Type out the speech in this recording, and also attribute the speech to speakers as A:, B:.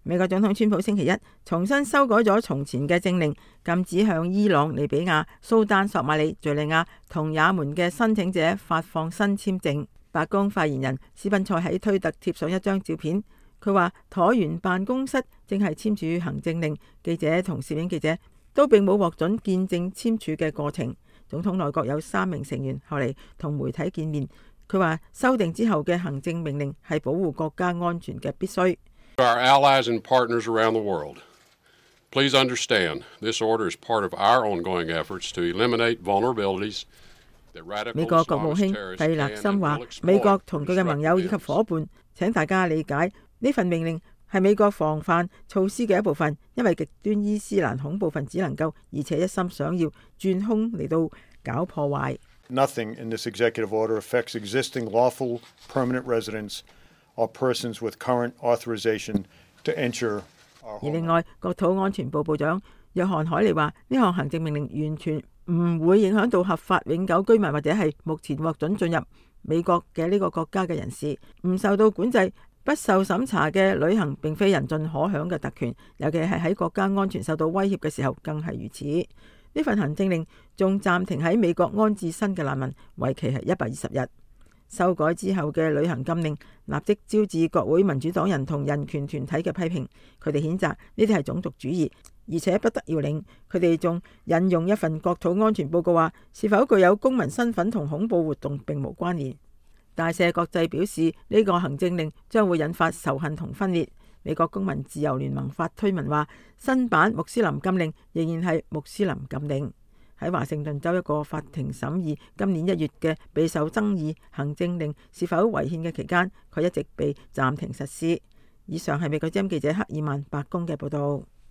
A: 美國總統川普星期一重新修改咗從前嘅政令，禁止向伊朗、利比亞、蘇丹、索馬里、敘利亞同也門嘅申請者發放新簽證。白宮發言人斯賓塞喺推特貼上一張照片，佢話橢圓辦公室正係簽署行政令，記者同攝影記者都並冇獲准見證簽署嘅過程。總統內閣有3名成員後嚟同媒體見面，佢話修訂之後嘅行政命令係保護國家安全嘅必須。
B: Our allies and partners around the world, please understand this order is part of our ongoing efforts to eliminate vulnerabilities that radical
A: 美國國務卿蒂勒森話：美國同佢嘅盟友以及伙伴，請大家理解呢份命令係美國防範措施嘅一部分，因為極端伊斯蘭恐怖分子能夠而且一心想要鑽空嚟到搞破壞。
C: Nothing in this executive order affects existing lawful permanent residents or persons with current authorization to enter our home.
A: 而另外，國土安全部部長約翰海利話：呢項行政命令完全唔會影響到合法永久居民或者係目前獲准進入美國嘅呢個國家嘅人士，唔受到管制、不受審查嘅旅行並非人盡可享嘅特權，尤其係喺國家安全受到威脅嘅時候更係如此。呢份行政令仲暫停喺美國安置新嘅難民，為期係120日。修改之後嘅旅行禁令立即招致國會民主黨人同人權團體嘅批評，佢哋譴責呢啲係種族主義，而且不得要領。佢哋仲引用一份國土安全報告話，是否具有公民身份同恐怖活動並無關聯。大赦國際表示呢個行政令將會引發仇恨同分裂。美國公民自由聯盟發推文話，新版穆斯林禁令仍然係穆斯林禁令。喺華盛頓州一個法庭審議今年1月嘅備受爭議行政令是否違憲嘅期間，佢一直被暫停實施。以上係美國之音記者克爾曼白宮嘅報道。